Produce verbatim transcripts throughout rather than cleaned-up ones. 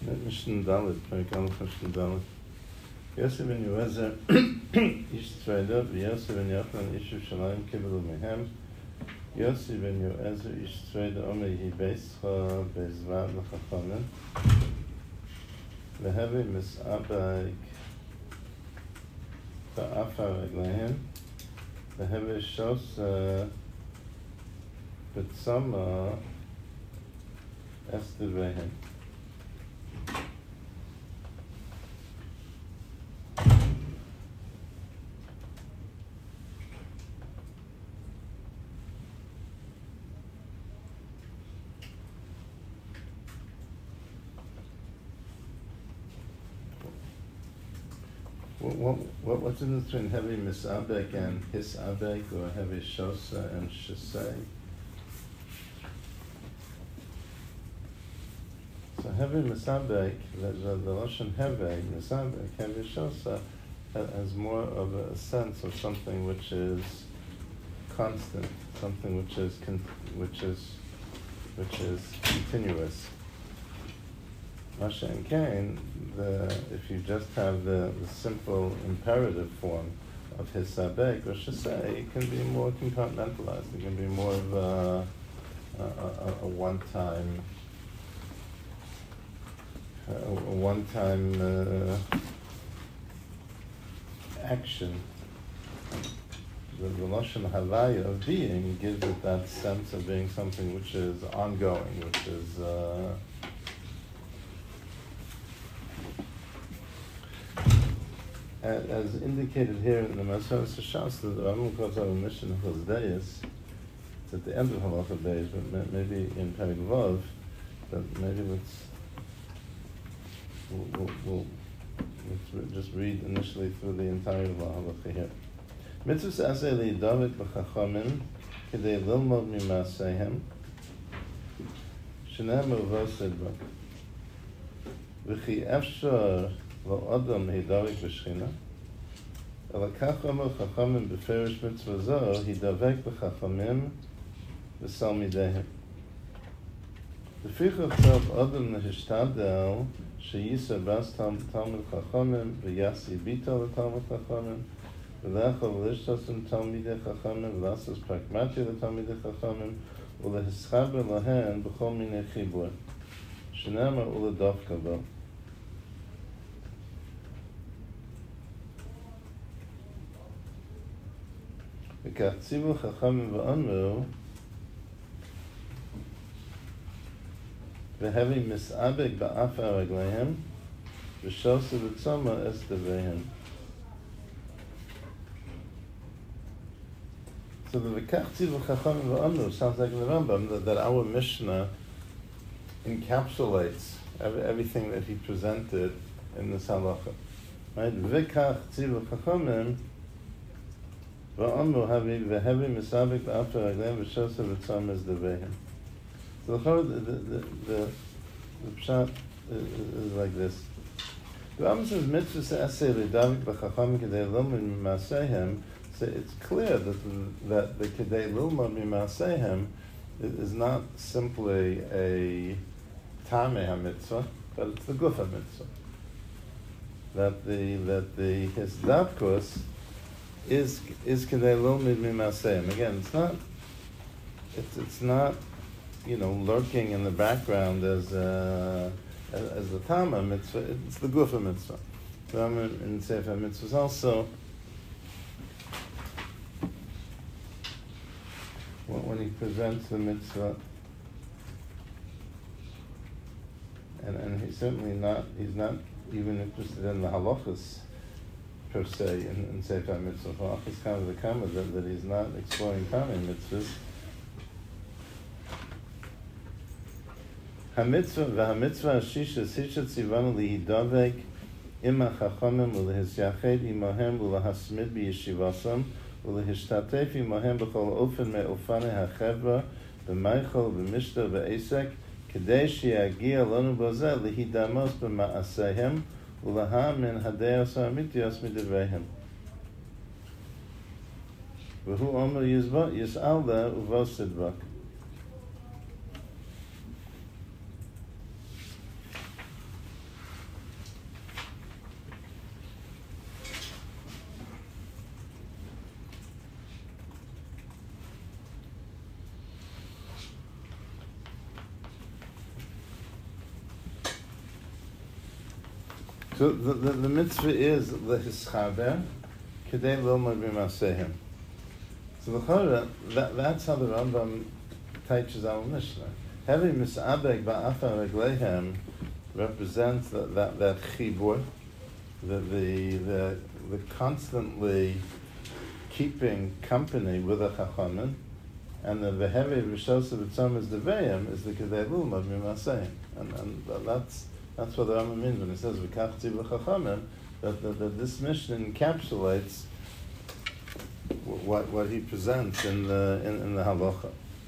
Mishnah Dalet, Perek Aleph, Mishnah Dalet. Yosef ben Yoezer, Ish Tzvayda, v'Yosef ben Yochanan, Ish Yerushalayim, Kibelu Mehem. Yosef ben Yoezer, Ish Tzvayda, Omer Yehi Beischa, Beizvad L'Chachamim. V'Hevi Mis'abag, Ba'afar Reglehem. V'Hevi Shos, B'Tzama, Estevehem. What, what, what's the difference between heavy misabek and hisabek, or heavy shosa and shasei? So heavy misabek, the, the, the lashon heavy misabek, heavy shosa, has more of a sense of something which is constant, something which is con, which is which is continuous. Masha and Cain, the, if you just have the, the simple imperative form of hisabek or shasei, it can be more compartmentalized. It can be more of a, a, a, a one-time, a, a one-time uh, action. The, the lashon havaya of being gives it that sense of being something which is ongoing, which is. Uh, As indicated here in the Maseres Shas, the Rambam calls out a mission of Chosdeis. It's at the end of Halacha Beis, but maybe in Perek Vav, but maybe let's we'll, we'll, we'll let's just read initially through the entire Halacha here. Mitzvah aseh li'davek b'chachamim k'dei lilmod mi'maseihem shene'emar v'osed b'k v'chi efshar V'odom hidavek b'shchina, ela kach omer chachamim b'ferish mitzvah zo, hidavek b'chachamim v'salmidehem. V'fichach tzav odom nehishtadel sheyisa bas talmid chachamim v'yasi bita l'talmid chachamim v'lecha v'lishtasim talmidei chachamim v'lasas pragmati l'talmidei chachamim v'lehischaber lahen b'chol minei chibur shene'emar u'ledavka bo. וכך ציוו חכמים ואמרו והבי מסעבק באפר רגליהם ושוסו וצומא אסתוויהם. So the וכך ציוו חכמים ואמרו sounds like in the Rambam that, that our Mishnah encapsulates every, everything that he presented in this halacha. Right? וכך ציוו חכמים V'amru havi v'hevi misabik v'after agleim v'shosa v'tzam es devehem. So the the the the, the pshat is, is like this. The Rambam says mitzvah aseh lidavik b'chacham k'dei lilmod mi'maseihem. So it's clear that that the k'dei lilmod mi'maseihem is not simply a tamei hamitzvah, but it's the guf hamitzvah. That the that the hisdavkus is is kedei lilmod mi'maseihem. Again, it's not it's it's not you know lurking in the background as uh, as, as the tama mitzvah. It's the gufa mitzvah. So I'm in, in Sefer Mitzvahs also when, when he presents the mitzvah, and and he's certainly not he's not even interested in the halachas per se in, in Sefer Mitzvah. It's kind of the comment that, that he's not exploring Tamei mitzvahs. HaMitzvah v'HaMitzvah Ashisha Sisha Tzivanu Lihidavek Ima Chachamim Ulehisyached Imahem Ulehasmid B'Yeshivasam Ulehishtatef Imahem B'chol Ofen Me'ofane HaChevra B'Meichel B'Mishta B'Esek Kedei Sheyagia Lanu Bozeh Lihidamos B'Ma'aseihem Ulaha min hadeos ha'amitios midivrehem. V'hu omer yis'alda uvosidvak. So the, the, the mitzvah is lehischaber kedei lilmod b'maasehim. So the Chora, that, that's how the Rambam teaches our Mishnah. Having misabek ba'afar regleihem represents that that, that chibur, the, the the the constantly keeping company with the chachamim, and the vehevi v'shos of tzom is the ve'im is the kedei lilmod b'maasehim, and and that's that's what the Rambam means when he says v'kach tziv l'chachamim, that, that that this Mishnah encapsulates what what he presents in the in, in the halacha.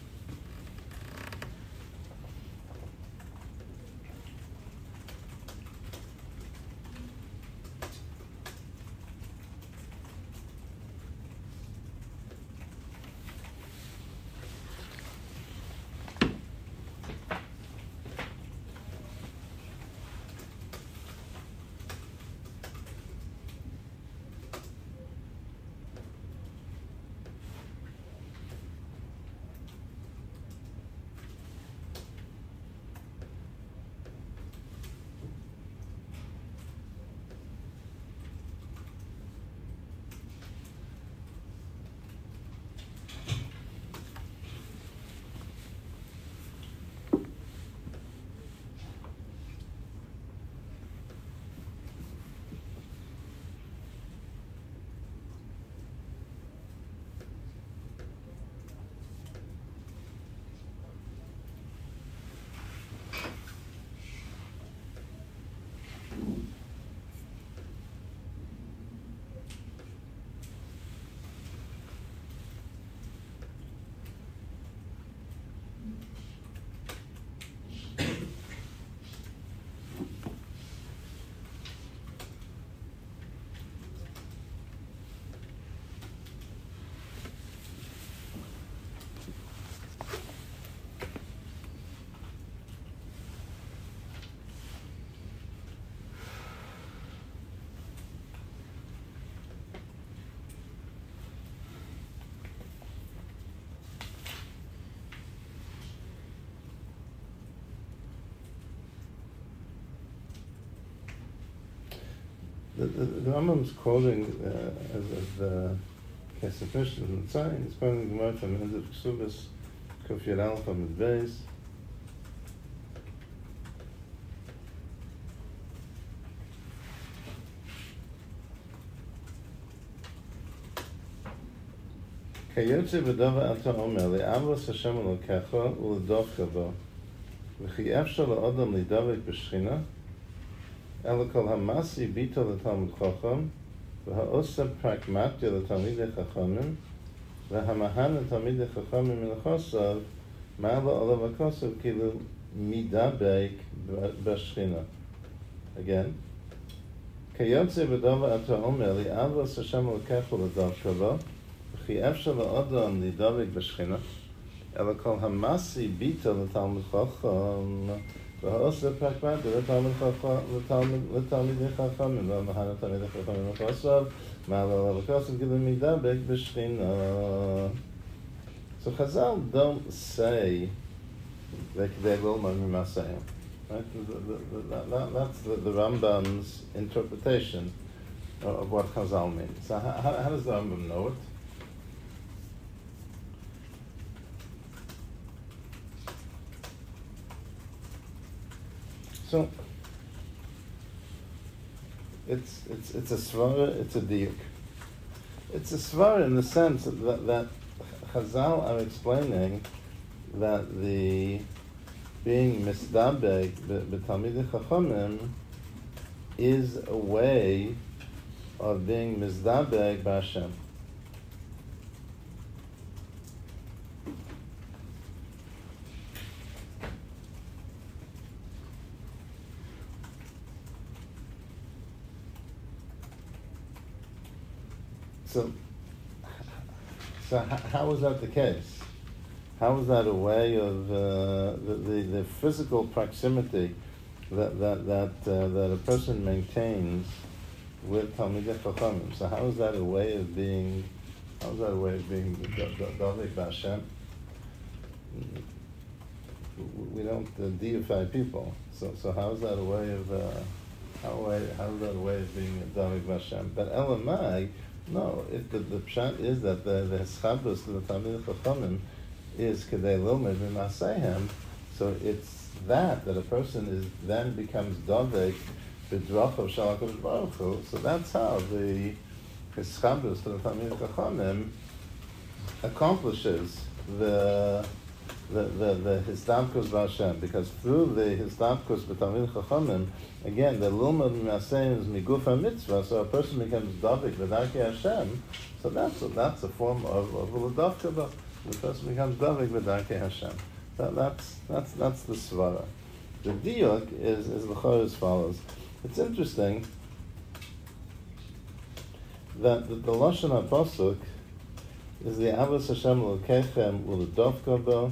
The, the, the Rambam is quoting uh, as, as the Kesef Mishnah in Tzayin. He's quoting the Gemara from Enzav Ksubas, Kuf Yud Aleph Amud Beis. Kayotze v'dava ata omer le'avos Hashem Elokecha u'ledovcha bo v'chi efshar la'odam lidavek b'shchina Ela kol hamasi bito l'talmud chacham, v'ha'osa pragmatya l'talmidei chachamim, v'hamahan l'talmidei chachamim milchosav, ma'ala olav ha'kosav kilu midabek b'shchina. Again. Kayotze v'dava ato omer li'avos Hashem Elokecha l'davka bo, v'chi efshar la'odam lidavek b'shchina, ela kol hamasi bito l'talmud chacham, ועושה פרקמט, לתלמידי חכמים, והמהן לתלמידי חכמים לחוסר, מעלה עליו הכוסף כדי מדבק בשכינה. So Chazal don't say that they will ma'asehim. Right? That's the, the Rambam's interpretation of what Chazal means. So how, how does the Rambam know it? So it's it's it's a svara, it's a diuk. It's a svara in the sense that that Chazal are explaining that the being misdabek b'talmidei chachamim is a way of being misdabek b'Hashem. So, so how is that the case? How is that a way of uh, the, the the physical proximity that that that uh, that a person maintains with Talmidei Chachamim? So how is that a way of being? How is that a way of being Davik B'Hashem? We don't uh, deify people. So so how is that a way of uh, how way how is that a way of being a Davik Hashem? But Elamai, no. If the the pshat is that the the Eschabus to the Talmid Chachamim is Kedei Lilmed V'Maseihem, so it's that that a person is then becomes Davik B'Drachav Shel HaKadosh Baruch Hu. So that's how the Eschabus to the Talmid Chachamim accomplishes the the the, the Hisdamkus B'Hashem, because through the Hisdamkus B'Talmid Chachamim, again, the Lilmad M'Aseim is Miguf HaMitzvah, so a person becomes Davik B'Darkei Hashem, so that's a, that's a form of of L'Davka, the person becomes Davik B'Darkei Hashem. That, that's that's that's the Svara. The Diuk is is L'chor as follows. It's interesting that the, the Lashon HaPasuk is the Avos Hashem L'Keichem U'L'Davka Bo.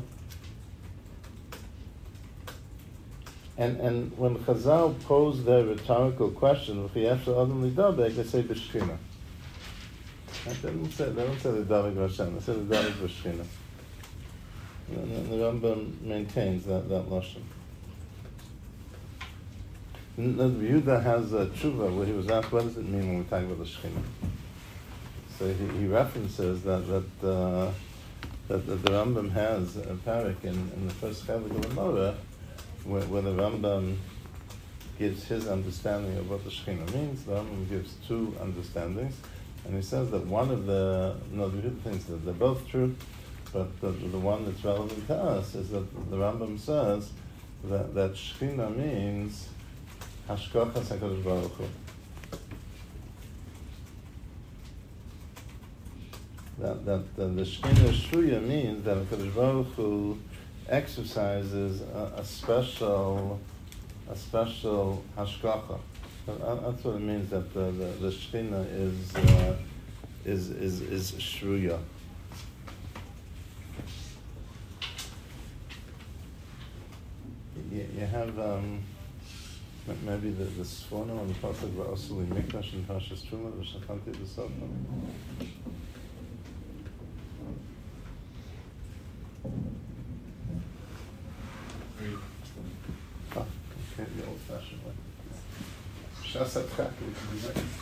And and when Chazal pose their rhetorical question, they say B'Shchina. They don't say they don't say the Davik Hashem. They say the Davik B'Shchina. And the Rambam maintains that that lashon. Yehuda has a tshuva where he was asked, "What does it mean when we talk about the Shechina?" So he, he references that that, uh, that that the Rambam has a parak in, in the first chelik of the Gemara, where, where the Rambam gives his understanding of what the Shekhinah means. The Rambam gives two understandings, and he says that one of the, no, the things that they're both true, but the, the one that's relevant to us is that the Rambam says that, that Shekhinah means Hashkochas HaKadosh Baruch Hu. That, that, that the Shekhinah Shruya means that HaKadosh Baruch Hu exercises a, a special, a special hashgacha. That's what it means, that the the, the Shekhinah is uh, is is is shruya. You, you have um, maybe the the Sforno on the pasuk v'asuli mikdash and Parshas Truma v'shachanti b'sofim. Oh, okay, the old-fashioned way. Shasat Chak, we can do that.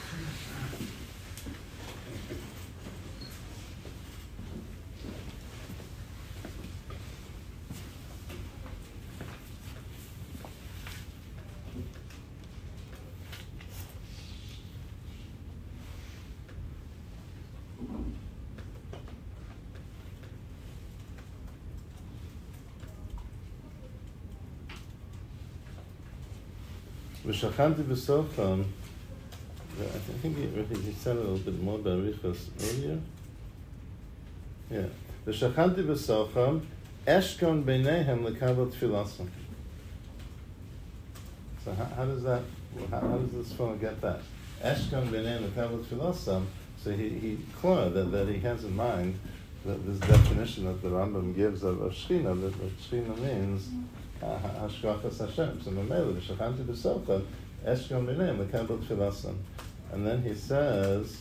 V'shachanti b'sofam, I think he, he said a little bit more about Riches earlier. Yeah. V'shachanti b'sofam, eshkon b'neihem l'kabel tfilasam. So how, how does that, how, how does this fellow get that? Eshkon b'neihem l'kabel tfilasam, so he, he clear that, that he has in mind that this definition that the Rambam gives of, of Shekhinah, that, that Shekhinah means Hashgachas Hashem. So Mamela, V'shachanti b'sofam, eshkon b'neihem l'kabel tfilasam. And then he says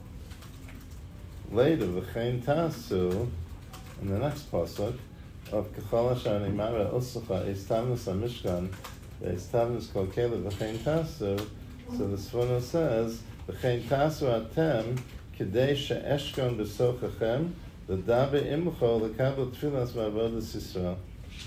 later, V'chein tasu, in the next pasuk, of K'chol asher nimara usucha eistavnus hamishkan, eistavnus kol kelev V'chein tasu. So the Sforno says, V'chein tasu atem, k'dei she'eshkon b'sochachem, l'dabe imcho l'kabel tfilas v'avodas Yisrael.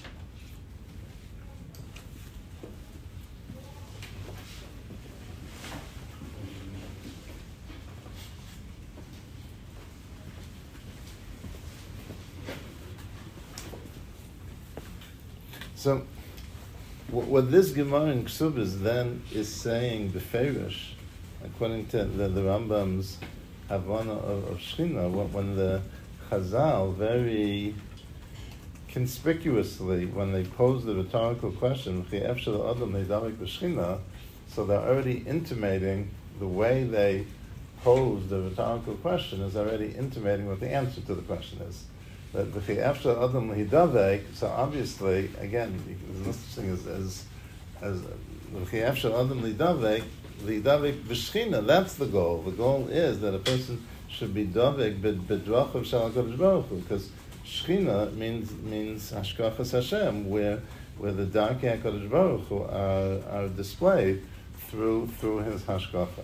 So, what this Gemara in Ksubis then is saying, beferish, according to the, the Rambam's Havana of, of Shekhinah, when the Chazal very conspicuously, when they pose the rhetorical question, so they're already intimating the way they pose the rhetorical question is already intimating what the answer to the question is. That the after Adam Lahidavek, so obviously, again, there's no such thing as as as the after Adam Lahidavek, Lahidavek V'Shchina. That's the goal. The goal is that a person should be davek b'drachav shel HaKadosh Baruch Hu, because Shechina means means Hashgachas Hashem, where where the darkei HaKadosh Baruch Hu are are displayed through through his hashgacha.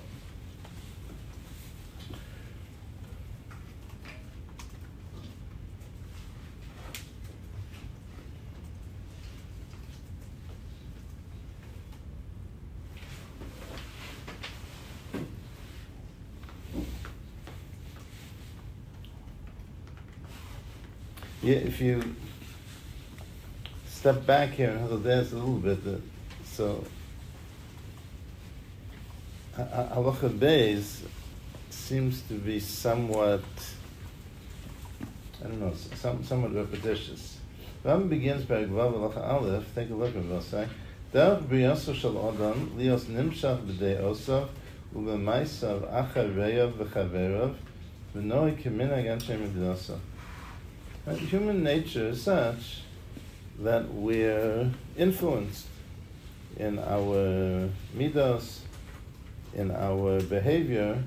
Yeah, if you step back here and dance a little bit, uh, so Halacha Beis seems to be somewhat, I don't know, some, somewhat repetitious. Rambam begins by Gvav Halacha Aleph. Take a look at what say. Derech briyaso shel Adam lios nimshach b'dei osav u'b'maisav achar reyav v'chaverav v'noi k'minhag anshe midrosa. Human nature is such that we're influenced in our midos, in our behavior,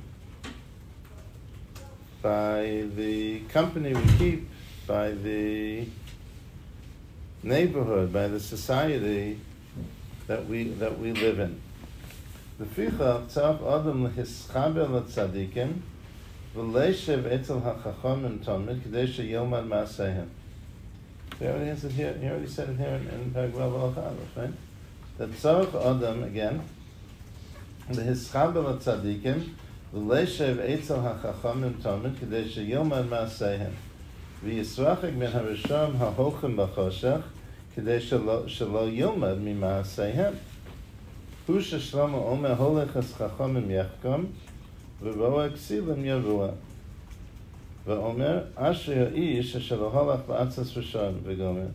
by the company we keep, by the neighborhood, by the society that we that we live in. Lefichach tzarich adam lehischaber letzadikim v'leishev etzel hachachamim tamid k'dei sheyilmad ma'aseihem. We already answered here. He already said it here in, in Perek Vav Halacha Aleph, right? That tzarich adam again lehischaber letzadikim v'leishev etzel hachachamim tamid k'dei sheyilmad ma'aseihem v'yisrachik min harisham hahochim b'choshech k'dei shelo yilmad mima'aseihem. Hu sheshlomo omer holech es chachamim yechkom v'roa ksilim yavua v'omer asher ha'ish asher lo halach ba'atzas rishon v'gomer.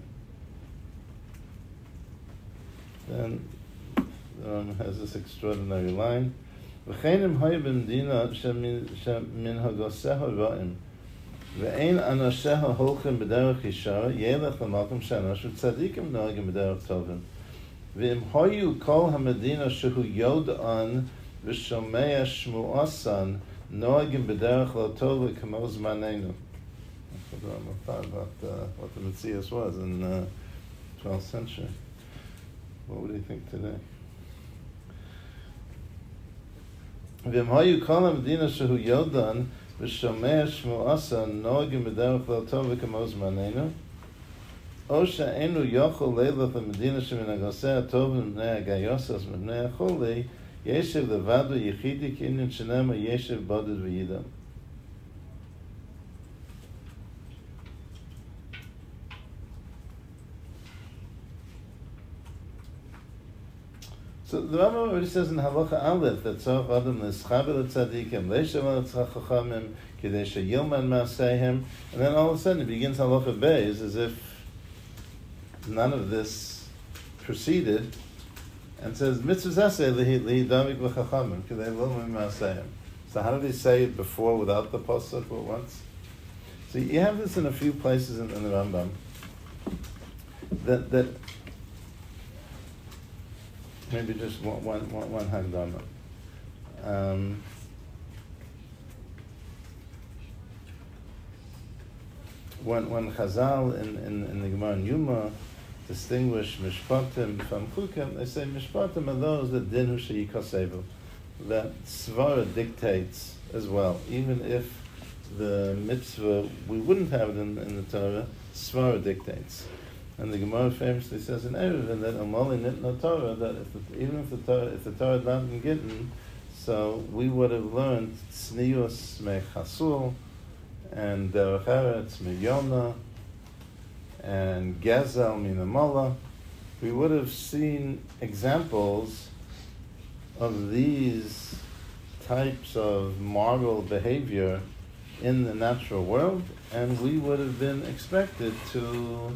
Then um, has this extraordinary line: v'chenim hoy b'mdina shemin hagoseho ra'im ve'ein anosheho holchem b'derech yishar yelech l'malkum shanosh v'tzadikim noagim b'derech tovim v'im hoyu kol hamedina shehu yod'an v'shomea shmu'asan noagim b'derech lo tov k'mo zmanenu. I thought about uh, what the Metzias was in the uh, twelfth century. What would he think today? V'im hoyu kol hamedina shehu yod'an v'shomea shmu'asan noagim b'derech lo tov k'mo zmanenu. O she'enu yochol leilach l'medina shemin hagoseh hatov m'bnei hagayosas m'bnei hacholi yeshiv levado yichidi k'inyan shenema yeshiv boded v'yidam. So the Rambam already says in Halacha Aleph that tzarich adam l'schaber l'tzadikim leishav l'tzchachamim k'dei sheyilmad ma'aseihem, and then all of a sudden it begins Halacha Beis as if none of this proceeded, and says mitzvahs aseh lihidamik v'chachamim k'dei l'ilmad ma'aseihem. So how did he say it before without the pasuk or once? So you have this in a few places in, in the Rambam. That that maybe just one one one, one hagdama. Um, when when Chazal in, in, in the Gemara in Yuma distinguish mishpatim from chukim, they say mishpatim are those that dinu sheyikasevu, that svara dictates as well. Even if the mitzvah, we wouldn't have it in, in the Torah, svara dictates. And the Gemara famously says in Eruvin that amali nitna Torah, that if the, even if the Torah, if the Torah had not been given, so we would have learned tznius mechasul, and derech eretz miyona, and gezel minamala. We would have seen examples of these types of moral behavior in the natural world, and we would have been expected to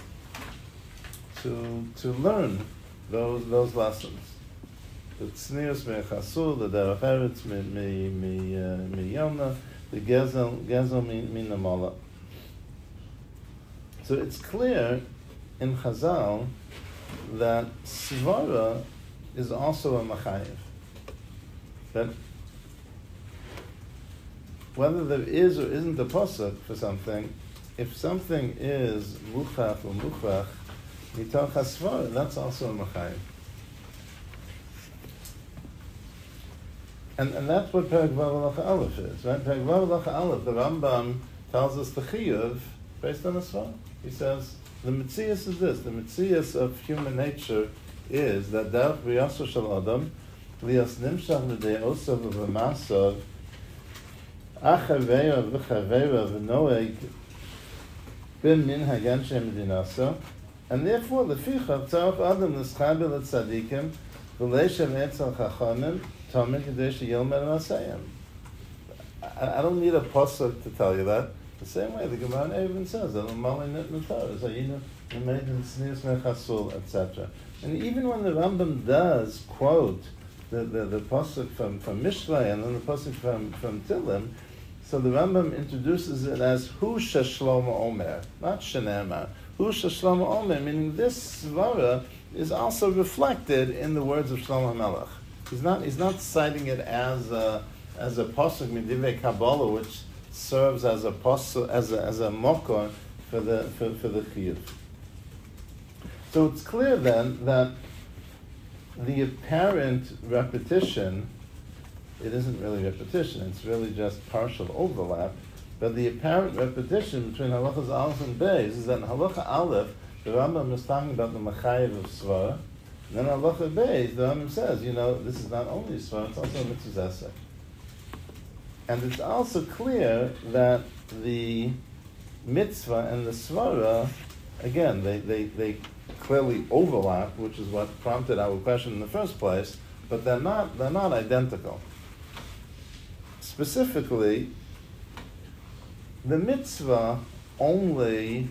to to learn those those lessons. The tznius mechasul, the derech eretz miyona, the gezel gezel minamala. So it's clear in Chazal that svara is also a machayev. That whether there is or isn't a pasuk for something, if something is muchach or muchach mitoch hasvara, that's also a machayev. And, and that's what Perek Vav Halacha Aleph is, right? Perek Vav Halacha Aleph, the Rambam tells us the chiyuv based on the Svar. He says, the Metzias is this, the Metzias of human nature is that Derech B'yaso Shel Adam, Lias Nimshach L'dei Osav V'Masav, Achaveya V'chaveya V'noeg, Bim Min Hagan Shem Medinasa, and therefore, Lefichav Tzarech Adam L'Schaber L'Tzadikim, V'leishem Etzel Chachamim, Tomei Kedei Sheyilmad Masayim. I don't need a pasuk to tell you that. The same way the Gemara in Eruvin says that Mali Nit Torah, Zayinu Nemedim Tznius Mechasul, et cetera. And even when the Rambam does quote the, the, the pasuk from, from Mishlei and then the pasuk from, from Tilim, so the Rambam introduces it as Hu Sheshlomo Omer, not Shenema. Hu Sheshlomo Omer, meaning this svara is also reflected in the words of Shlomo HaMelech. He's not he's not citing it as a as a pasuk midivei Kabbalah, which serves as a pasuk as a as a mokor for the for, for the chiyuv. So it's clear then that the apparent repetition, it isn't really repetition, it's really just partial overlap, but the apparent repetition between halachas aleph and beis is that in halacha aleph, the Rambam is talking about the machayev of svara, and then halacha beis, the Rambam says, you know, this is not only svara, it's also a mitzvah esek. And it's also clear that the mitzvah and the svara, again, they, they, they clearly overlap, which is what prompted our question in the first place, but they're not they're not identical. Specifically, the mitzvah only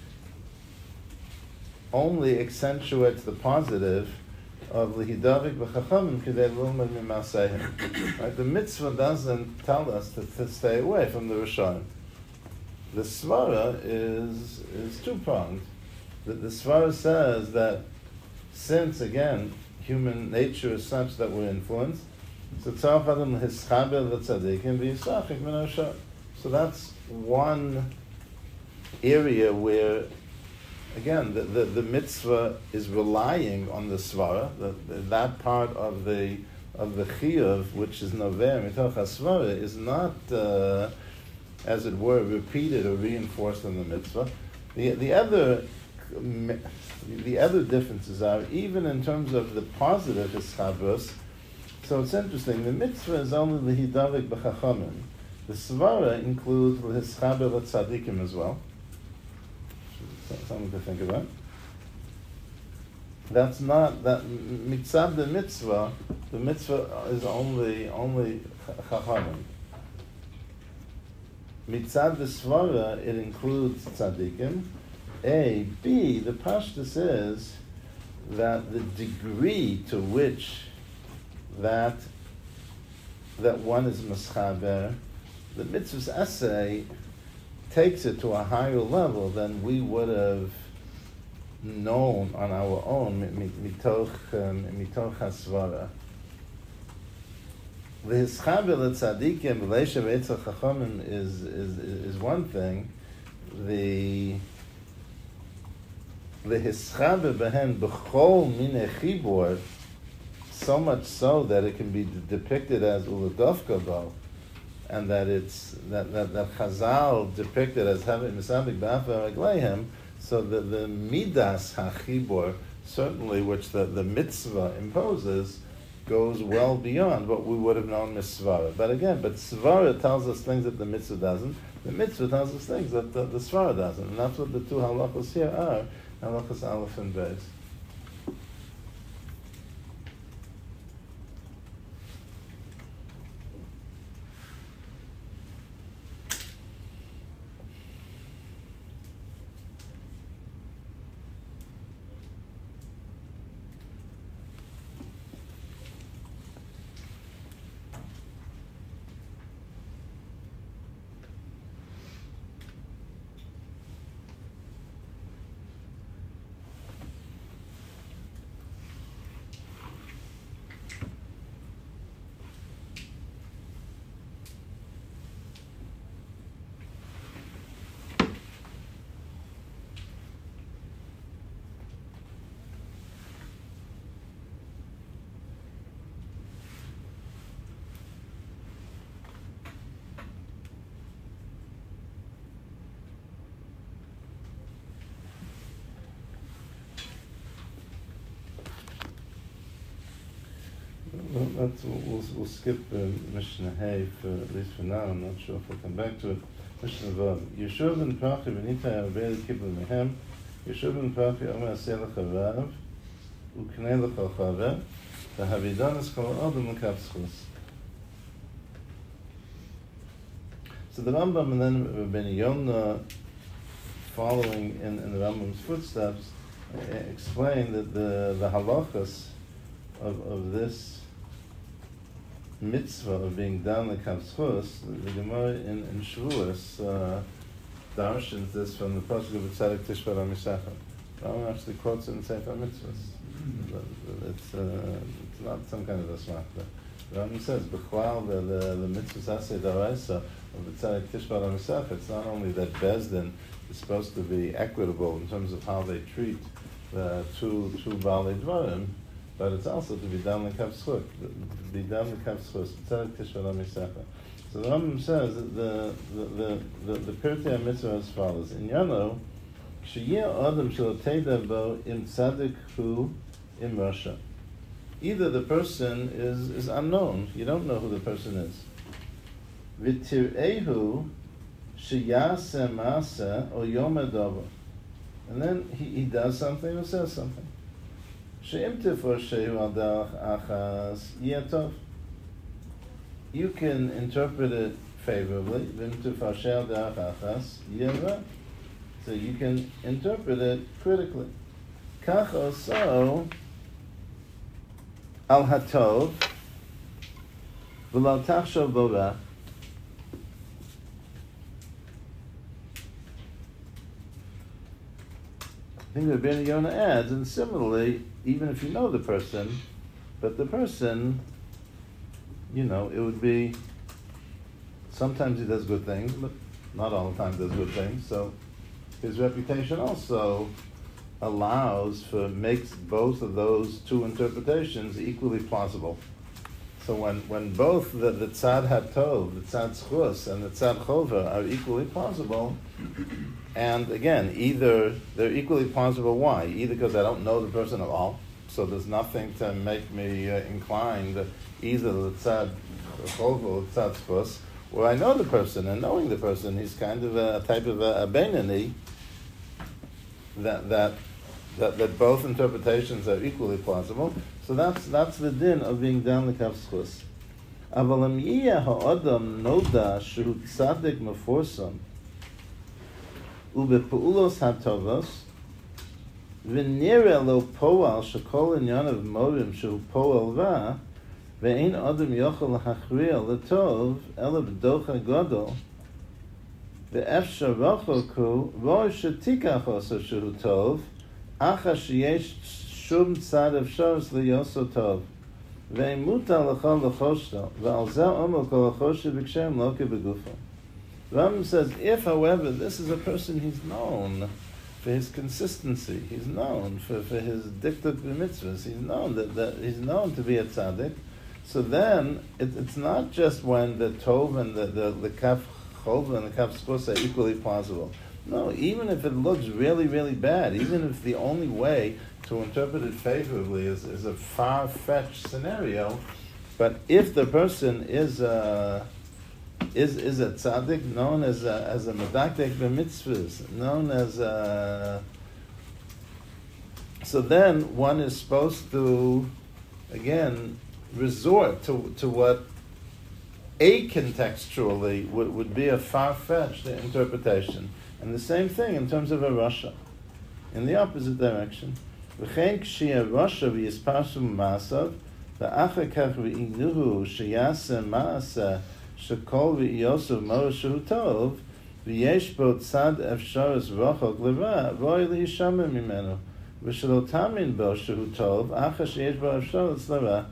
only accentuates the positive of lihidavik b'chachamim k'dei l'ilmad mimaseihem. Right? The mitzvah doesn't tell us to, to stay away from the Rishon. The svara is is two pronged. The, the svara says that since again human nature is such that we're influenced, so tzarech adam hischaber l'tzadikim v'yisachik min ha'shar. So that's one area where, again, the, the, the mitzvah is relying on the svara, the, the, that part of the of the chiyuv, which is noveh mitoch hasvara, is not, uh, as it were, repeated or reinforced in the mitzvah. The the other the other differences are even in terms of the positive hischabros. So it's interesting. The mitzvah is only the hidavik b'chachamim. The svara includes the hischaber l'tzadikim as well. Something to think about. That's not that mitzvah the mitzvah. The mitzvah is only only chachamim. Mitzvah the svara, it includes tzadikim. A, B, the pashtus is that the degree to which that that one is maschaber, the mitzvah's essay takes it to a higher level than we would have known on our own, mitoch mitoch hasvara. The hischaber l'tzadikim v'leishav etzel chachamim is is is one thing. The the hischaber behen b'chol minei chibur, so much so that it can be depicted as uladovka bo, and that it's that that, that Chazal depicted as having misabik b'afa regleihem. So the the midas hachibur, certainly which the, the mitzvah imposes, goes well beyond what we would have known misvara. But again, but svara tells us things that the mitzvah doesn't. The mitzvah tells us things that the, the svara doesn't, and that's what the two halachos here are: halachos aleph and beis. Well, that's, we'll, we'll skip uh, Mishnah Hay for at least for now. I'm not sure if we'll come back to it. Mishnah Vav. Yeshuv and Prachi v'nitay aveli kibbul mehem. Yeshuv and Prachi omer aseh l'chavav uknei l'chol chaver v'havidonis kol adam l'kav zchus. So the Rambam and then Rabbeinu Yonah, following in, in the Rambam's footsteps, uh, explain that the the halachas of of this mitzvah of being down the kav zchus, the Gemara in, in Shavuos uh, darshans this from the pasuk of Tzadik Tishbar HaMisachar. Rambam actually quotes it in Sefer Mitzvahs. It's, uh, it's not some kind of a smachta. Rambam says, B'chlal, the, the, the mitzvahs aseh d'oraisa of the Tzadik Tishbar HaMisachar, it's not only that Bezdin is supposed to be equitable in terms of how they treat the two, two Baalei Dvarim, but it's also to be done like kav zchus, to be done like kav zchus. Tzedek tishvar hamisecha. So the Rambam says that the the the the, the Pirtei HaMitzvah as follows: in Yano, k'sheyeh adam shelo teida bo im tzaddik hu im rasha. Either the person is is unknown, you don't know who the person is. V'tir'ehu sheyaseh maaseh o yom davar, and then he, he does something or says something. You can interpret it favorably, so you can interpret it critically. Kach also al hatov v'lo tachshov bo ra. I think Rabbeinu Yonah adds, and similarly, even if you know the person, but the person, you know, it would be, sometimes he does good things, but not all the time does good things, so his reputation also allows for, makes both of those two interpretations equally plausible. So when, when both the, the tzad hatov, the tzad zchus, and the tzad chova are equally plausible, and again, either they're equally plausible, why? Either because I don't know the person at all, so there's nothing to make me uh, inclined either the tzad chova or the tzad zchus, or I know the person, and knowing the person, he's kind of a, a type of a, a beinoni, that, that That, that both interpretations are equally plausible. So that's that's the din of being down the kav zchus. Aval im yeh ha'adam noda shehu tzadik meforsam ubepu'ulos hatovos v'nireh lo poal shekol inyan morim shehu poal ra ve'ein adam yochel hachriya letov ela b'docha gadol ve'efshar rachoku ro'y shetikach osa shehu tov Acha sheyesh shum tzad efsharos liyoso tov, ve'emuta l'chol l'choshto, ve'al zeh omer kol l'choshe b'kshem loke b'gufa. Rambam says, if, however, this is a person he's known for his consistency, he's known for, for his diktuk b'mitzvahs, he's known that, that he's known to be a tzaddik, so then it, it's not just when the tov and the the, the kaf chova and the kaf zchus are equally plausible. No, even if it looks really, really bad, even if the only way to interpret it favorably is, is a far-fetched scenario, but if the person is a, is, is a tzaddik, known as a, as a medakdek b'mitzvahs, known as a... So then one is supposed to, again, resort to, to what acontextually would, would be a far-fetched interpretation. And the same thing in terms of a rasha, in the opposite direction. V'chein k'shia rasha v'yisparsum ma'asav, v'achar kach v'inuhu sheyaseh ma'aseh shekol v'yosef mora shehu tov, v'yesh bo tzad efsharos rochok lera, ro'y li'yishameh mimenu, v'shelo tamin bo shehu tov, achar sheyesh bo efsharos lera.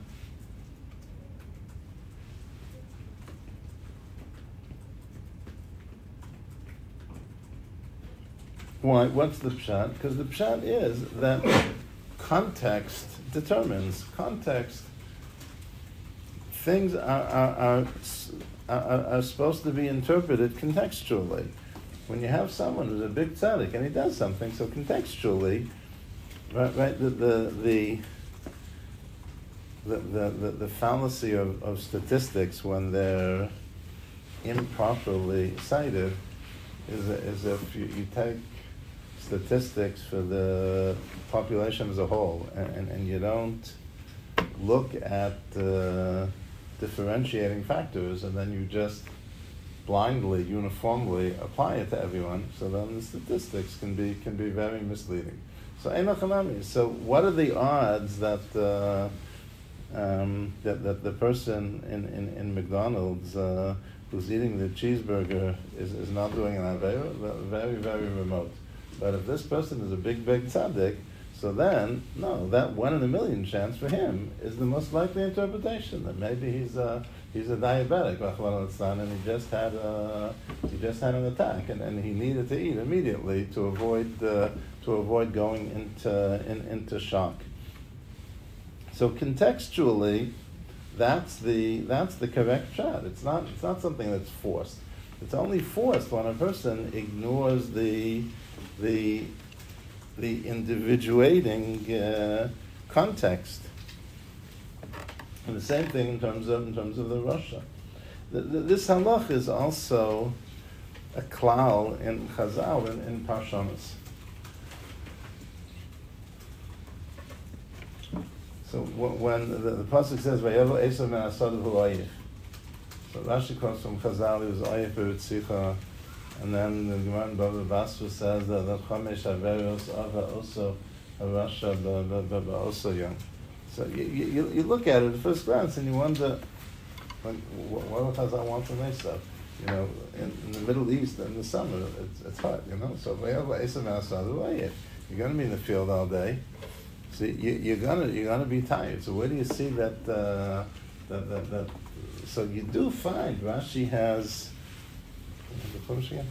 Why? What's the pshat? Because the pshat is that context determines. Context, things are are, are are are supposed to be interpreted contextually. When you have someone who's a big tzaddik and he does something, so contextually, right, right, the the the, the, the, the, the fallacy of, of statistics when they're improperly cited is, is if you, you take statistics for the population as a whole and, and you don't look at uh, differentiating factors, and then you just blindly, uniformly apply it to everyone, so then the statistics can be can be very misleading. So so what are the odds that uh, um, that, that the person in, in, in McDonald's uh, who's eating the cheeseburger is, is not doing an avera? Very, very remote. But if this person is a big, big tzaddik, so then, no, that one in a million chance for him is the most likely interpretation, that maybe he's a, he's a diabetic, and he just had a, he just had an attack, and, and he needed to eat immediately to avoid uh, to avoid going into in, into shock. So contextually, that's the that's the correct shot. It's not it's not something that's forced. It's only forced when a person ignores the the the individuating uh, context. And the same thing in terms of in terms of the Russia. The, the, this halach is also a klal in Chazal in, in Parshanos. So when the, the pasuk says "Vayevo Esav min Asad hu Ayich," so Rashi quotes from Chazal, he was Ayich b'Ritzicha. And then the Gemara in Bava Basra says that the Chamesh Averos Ava also Rasha also young. So you, you you look at it at first glance and you wonder, like, what does I want from Esav? You know, in, in the Middle East in the summer it's it's hot. You know, so you're going to be in the field all day. So you, you're gonna you're gonna be tired. So where do you see that uh, that, that that? So you do find Rashi has. Again?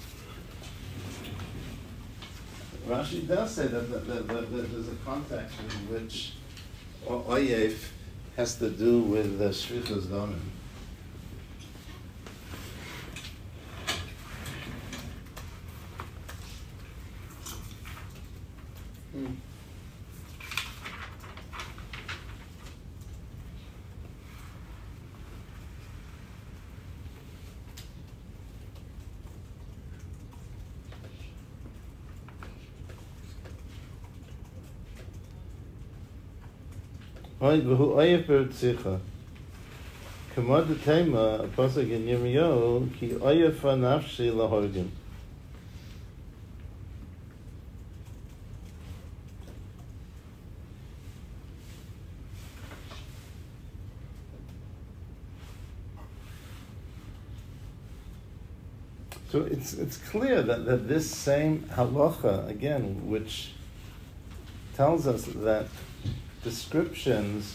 Rashi does say that, that, that, that, that there's a context in which Oyef has to do with the Shvichas Damim. Hmm. V'hu oyef b'Ritzicha. K'mod the a pasuk in Yirmiyahu, ki oyef nafshi lahorgim. So it's it's clear that, that this same halacha, again, which tells us that descriptions,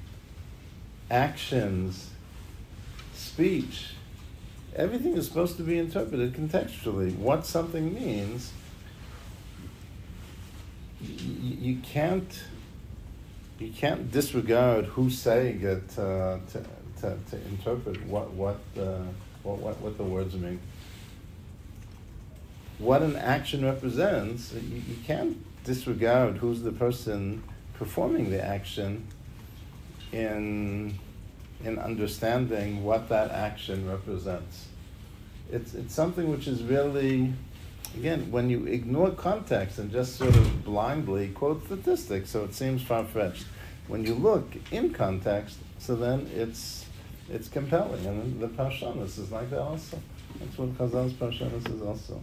actions, speech, everything is supposed to be interpreted contextually. What something means, you, you can't you can't disregard who's saying it uh, to, to to interpret what what, uh, what what what the words mean. What an action represents, you, you can't disregard who's the person performing the action in in understanding what that action represents. It's it's something which is really, again, when you ignore context and just sort of blindly quote statistics, so it seems far-fetched. When you look in context, so then it's it's compelling, and the Parshanos is like that also. That's what Chazal's Parshanos is also.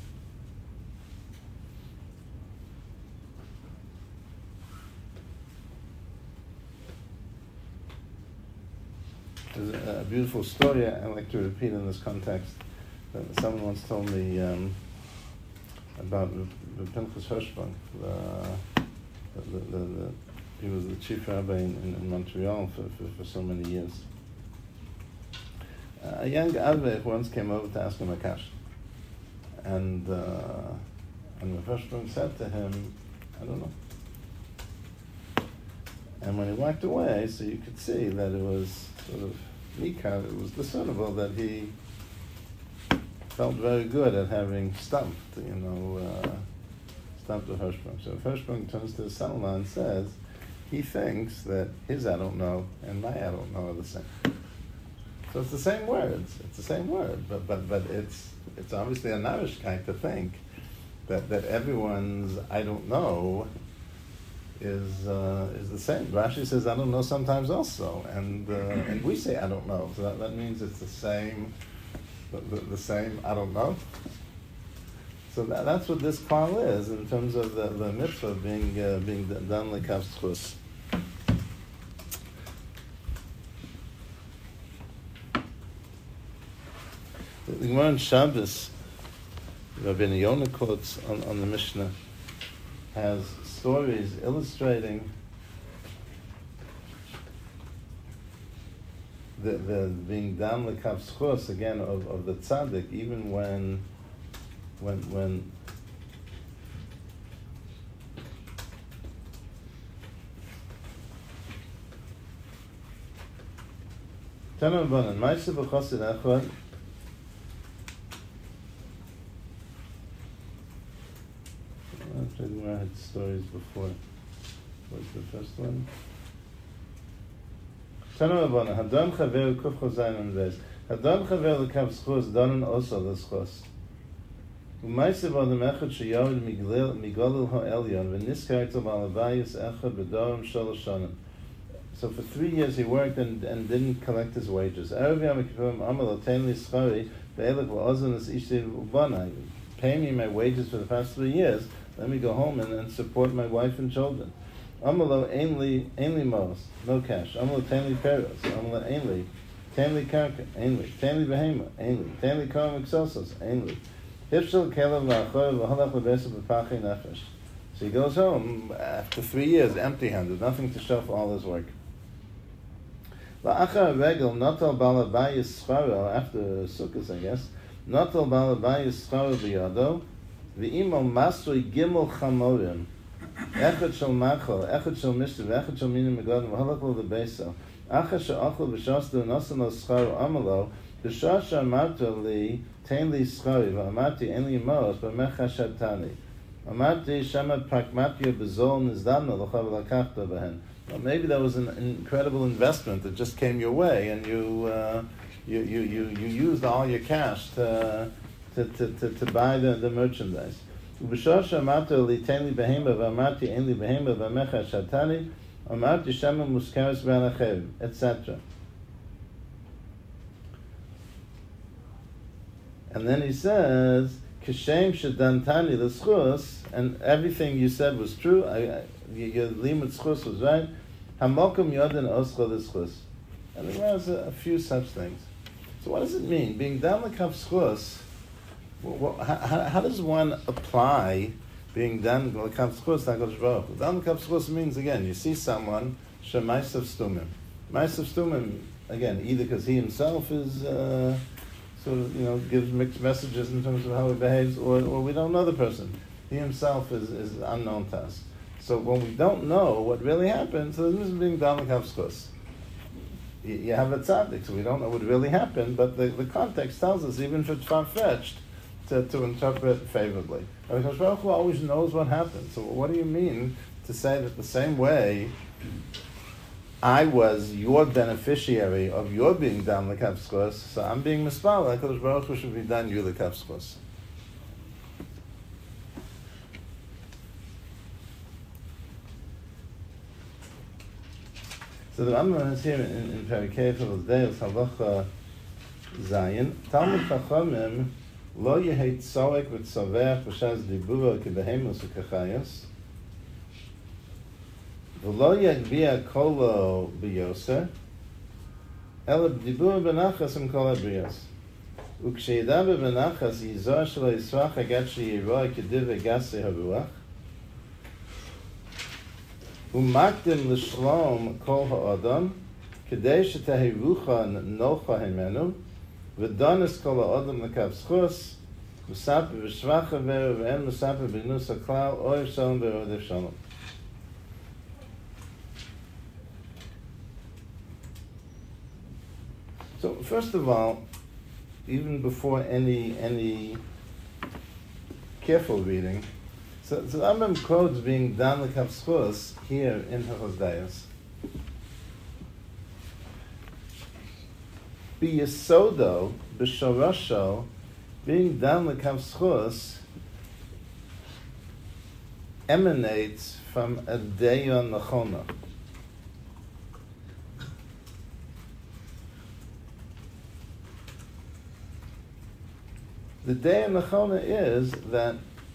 There's a, a beautiful story I like to repeat in this context. Uh, someone once told me um, about the Pinchas Hirschberg. The, the, the, the, he was the chief rabbi in, in, in Montreal for, for, for so many years. Uh, a young Avech once came over to ask him a kasha. And, uh, and the Hirschberg said to him, I don't know. And when he walked away, so you could see that it was sort of Nikah, it was discernible that he felt very good at having stumped, you know, uh, stumped the Hirschberg. So Hirschberg turns to his son-in-law and says, he thinks that his I don't know and my I don't know are the same. So it's the same words. It's the same word, but but but it's it's obviously a narishkeit to think that that everyone's I don't know is uh, is the same. Rashi says I don't know sometimes also, and uh, and we say I don't know. So that, that means it's the same, the, the, the same I don't know. So that, that's what this klal is in terms of the, the mitzvah being uh, being done l'kav zchus. The Gemara in Shabbos, Rabbeinu Yonah quotes on, on the Mishnah, has stories illustrating the, the being down the kav zchus again of, of the tzaddik, even when when when Tana Rabbanan, Ma'aseh b'chosid echad. I had stories before. What's the first one? Tana Rabbanan, Hadon chaver kuf chozayin and vez. Hadon chaver l'kav zchus donen oso l'zchus. U'ma'aseh b'adam echad sheyored migolil ha'elyon v'niskar to b'alavayis echad b'dorim shalosh shanim. So for three years he worked and, and didn't collect his wages. Erev Yom Kippurim amar lo tein li schari ve'elech v'ozon es ishti v'banai. Pay me my wages for the past three years. Let me go home and, and support my wife and children. Amalo ainli ainli mos, no cash. Amalo tenli peros. Amalo ainli tenli karka, ainli tenli behema, ainli tenli karam exosos, ainli. Hipshel kelav la'achor v'halach l'besa b'pachei nefesh. So he goes home after three years, empty-handed, nothing to show for all his work. La'achar regel notal balabayis scharo, after Sukkot, I guess, notal balabayis scharo b'yado. V'imo masroi gimel chamorim, echad shel machol, echad shel mishtav, echad shel minim megadim, v'halach lo lebeso. Achar she'achol v'shasdu nosan lo scharo amalo, v'shasha amarto li, tein li schari, v'amarti en li mos, b'mecha shatani. Amarti shama pragmatio b'zol nizdamna, l'chav l'kachta b'hen. Well, maybe that was an incredible investment that just came your way, and you uh, you, you, you, you used all your cash to To, to, to, to buy the, the merchandise. Ubishosh amato li ten li behema v'amarti en li behema v'amecha shatani amarti shema muskaris v'anachem, et cetera. And then he says, Kishem shedantani l'schus, and everything you said was true, I, I, your limud schus was right, hamokum yoden oscha l'schus. And there was a, a few such things. So what does it mean? Being down the kav schus, well, how, how does one apply being done l'kav zchus l'HaKadosh Baruch Hu? Done l'kav zchus means, again, you see someone, shemaisav stumim. Maisav stumim, again, either because he himself is, uh, sort of, you know, gives mixed messages in terms of how he behaves, or, or we don't know the person. He himself is, is unknown to us. So when we don't know what really happened, so this is being done l'kav zchus. You, you have a tzaddik, so we don't know what really happened, but the, the context tells us, even if it's far-fetched, To, to interpret favorably. Because Baruch Hu always knows what happened. So what do you mean to say that the same way I was your beneficiary of your being done l'kav zchus, so I'm being mispal, because Baruch Hu should be done you l'kav zchus. So the Rambam is here in, in Perikei Deus Halacha Zayin. Talmud Chachamim Lo yehei tzorek v'tzorech v'shaz diburo k'behemus u'kachayos v'lo yagbiya kolo b'yoser ela b'diburo b'nachas im kol ha'briyos u'ksheyidaber b'nachas yizor shelo yisrach agat sheyiroy k'divrei gasei haruach u'makdim l'shlom kol ha'odam k'dei shetehirucha nocha himenu v'donis kol ha'odam l'kav zchus v'saper v'shvacha v'er v'en v'saper b'nus ha'klal oiv shalom v'rodef shalom. So first of all, even before any any careful reading, So, so the Rambam quotes being dan l'kav schus here in Hilchos Deos. B'yesodo, b'shorosho, being dan l'kav schus emanates from a deya nechona. The deya nechona is that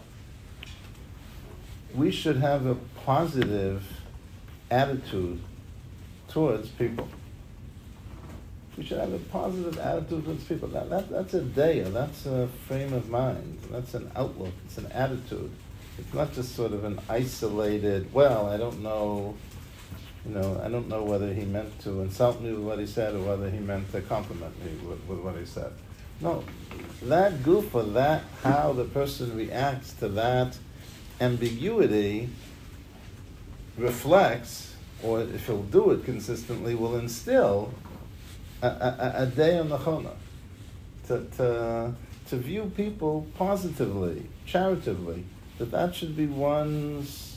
we should have a positive attitude towards people. We should have a positive attitude towards people. That, that, that's a deya, that's a frame of mind, that's an outlook, it's an attitude. It's not just sort of an isolated, well, I don't know, you know, I don't know whether he meant to insult me with what he said or whether he meant to compliment me with, with what he said. No, that gufa, that how the person reacts to that ambiguity reflects, or if he'll do it consistently, will instill a, a, a deya nechona, to, to, to view people positively, charitably, that that should be one's,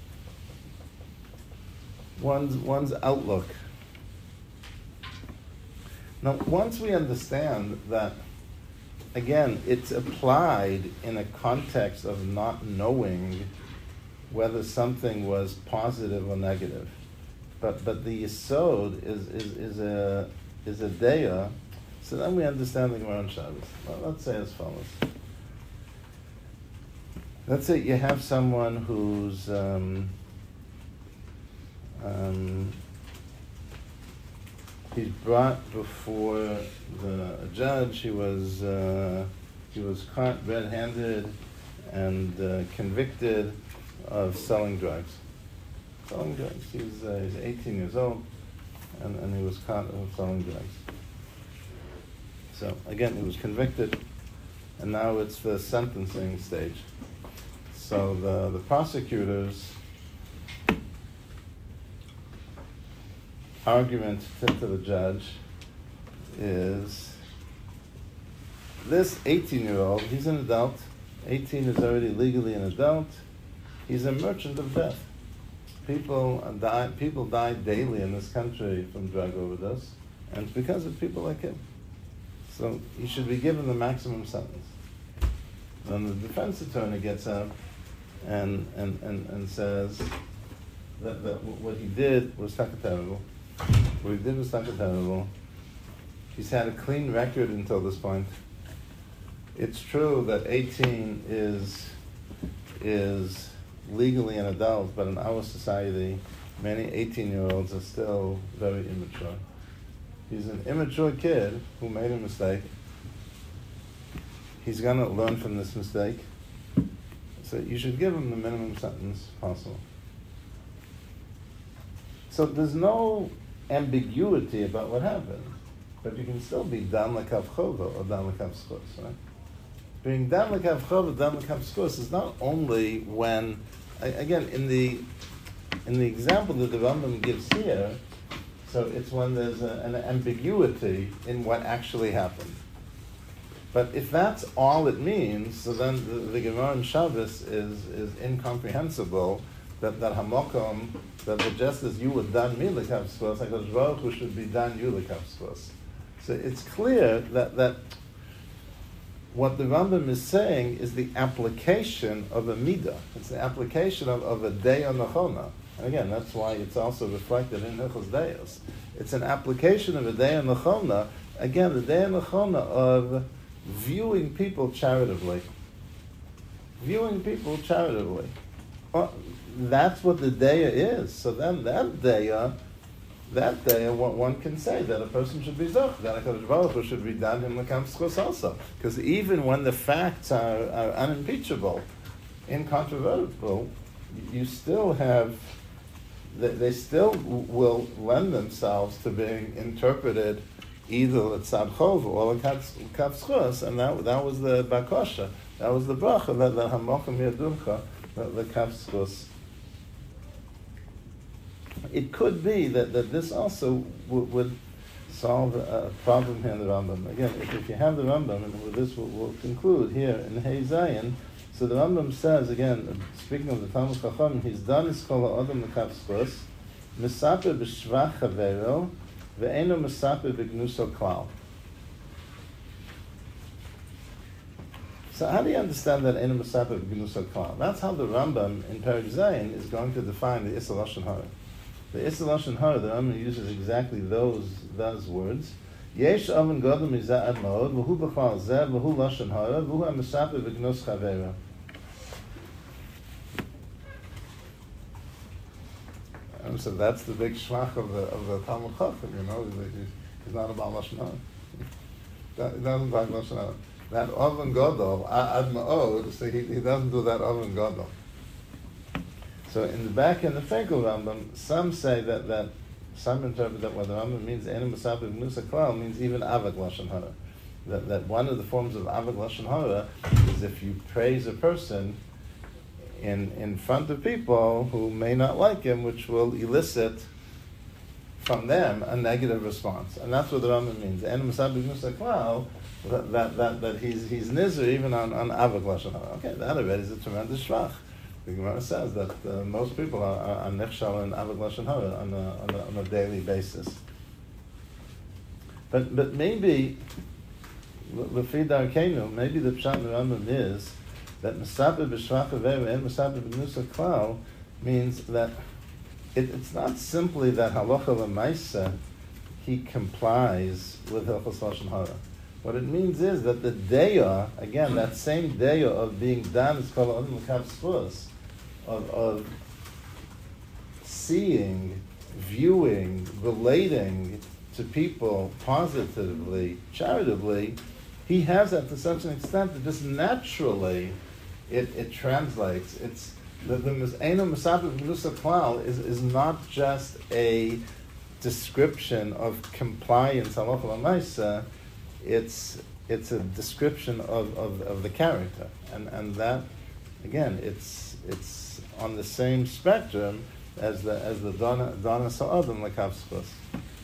one's, one's outlook. Now, once we understand that, again, it's applied in a context of not knowing whether something was positive or negative, but but the yesod is is is a is a deya. So then we understand the Gemara on Shabbos. Well, let's say as follows. Let's say you have someone who's um, um, he's brought before the a judge. He was uh, he was caught red-handed and uh, convicted of selling drugs. Selling drugs. He's uh, he's eighteen years old, and, and he was caught of selling drugs. So again, he was convicted, and now it's the sentencing stage. So the the prosecutors' argument to, to the judge is this eighteen-year-old, he's an adult, eighteen is already legally an adult, he's a merchant of death. People die, people die daily in this country from drug overdose, and it's because of people like him. So he should be given the maximum sentence. Then the defense attorney gets up and and, and, and says that, that what he did was taka terrible. What he did was taka terrible. He's had a clean record until this point. It's true that eighteen is is legally an adult, but in our society, many eighteen-year-olds are still very immature. He's an immature kid who made a mistake. He's going to learn from this mistake. So you should give him the minimum sentence possible. So there's no ambiguity about what happened, but you can still be dan l'kav chova or dan l'kav schus, right? Being dan l'kav chova, dan l'kav schus is not only when, again, in the in the example that the Rambam gives here, so it's when there's a, an ambiguity in what actually happened. But if that's all it means, so then the, the Gemara in Shabbos is, is incomprehensible, that, that Hamokom, that the just as you would dan mi l'kav schus, like Baruch Hu should be dan you l'kav schus. So it's clear that, that what the Rambam is saying is the application of a midah. It's the application of, of a deya nechona. And again, that's why it's also reflected in Hilchos Deos. It's an application of a deya nechona. Again, the deya nechona of viewing people charitably. Viewing people charitably. Well, that's what the deya is. So then that deya, that deya, one can say that a person should be zoch, that HaKadosh Baruch Hu should be dan him l'kav schus also. Because even when the facts are, are unimpeachable, incontrovertible, you still have, they still will lend themselves to being interpreted either l'tzad chov or l'kav schus, and that that was the bakosha, that was the bracha, that the hamochim yadumcha, the kav schus. It could be that, that this also w- would solve a problem here in the Rambam. Again, if, if you have the Rambam, and with this we'll, we'll conclude here in Hey Zayin, So the Rambam says, again, speaking of the Talmud Chacham, he's done his kol ha'adam l'kav zchus, misaper b'shvach chavero, ve'eno misaper b'gnuso klal. So how do you understand that eno misaper b'gnuso klal? That's how the Rambam in Perek Zayin is going to define the Issa Lashon Hara. The Issa Lashon Hara, the Rambam uses exactly those those words. Yesh oven gadol mizeh ad ma'od, v'hu b'chlal zeh, v'hu Lashon Hara, v'hu ha-misaper b'gnos chavero. So that's the big shvach of the of the Talmud Chacham, you know. He's, he's not about Lashon Hara. He doesn't talk Lashon Hara. That oven gadol ad ma'od, so he, he doesn't do that oven gadol. So in the back in the Finkel Rambam, some say that, that some interpret that what the Rambam means eno misaper b'gnuso klal means even avak Lashon Hara. That that one of the forms of avak Lashon Hara is if you praise a person in in front of people who may not like him, which will elicit from them a negative response, and that's what the Rambam means. Eno misaper b'gnuso klal, that that that that he's he's nizer even on on avak Lashon Hara. Okay, that already is a tremendous shvach. The Gemara says that uh, most people are, are, are nechshal in avak Lashon Hara on a, on a on a daily basis. But but maybe l'fi darkeinu, maybe the pshat in the Rambam is that misaper b'shvach chavero and misaper b'gnuso klal means that it, it's not simply that halacha l'maisa he complies with hilchos Lashon Hara. What it means is that the deya, again, that same deya of being done is called adam l'kav zchus, of of seeing, viewing, relating to people positively, charitably, he has that to such an extent that just naturally it, it translates. It's the the eno misaper b'gnuso klal is is not just a description of compliance halacha l'maisa. It's it's a description of, of, of the character, and and that again it's it's on the same spectrum as the as the dana dana sa'adam l'kav zchus.